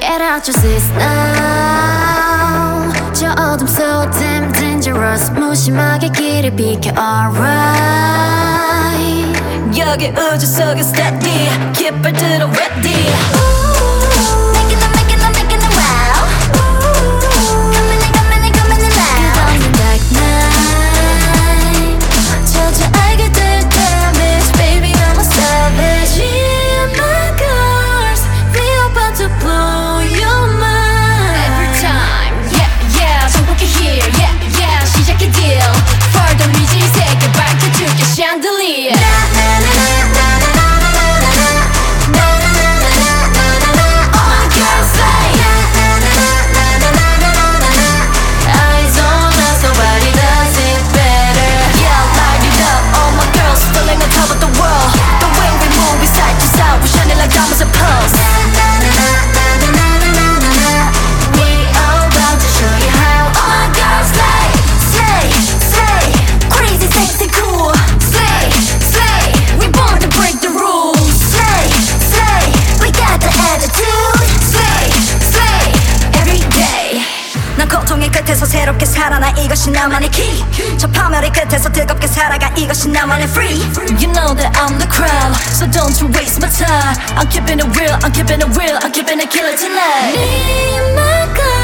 Get out your seats now. 저 어둠 so damn dangerous. 무심하게 길을 비켜 alright. 여기 우주 속에 steady. 깃발 들어 ready. Making it wow. Coming in loud. 끝없는 dark night. 저저 알게 될 damage. Baby I'm a savage. In my cars. We about to blow your mind. Every time, yeah, yeah. 정복해 here, yeah, yeah. 시작해 deal. Further 미질 세계 밝혀줄게 chandelier. 고통의 끝에서 새롭게 살아나 이것이 나만의 key. 저 파멸의 끝에서 뜨겁게 살아가 이것이 나만의 free. You know that I'm the crowd, so don't you waste my time. I'm keeping it real, I'm keeping it real, I'm keeping it killer tonight. Me and my girl.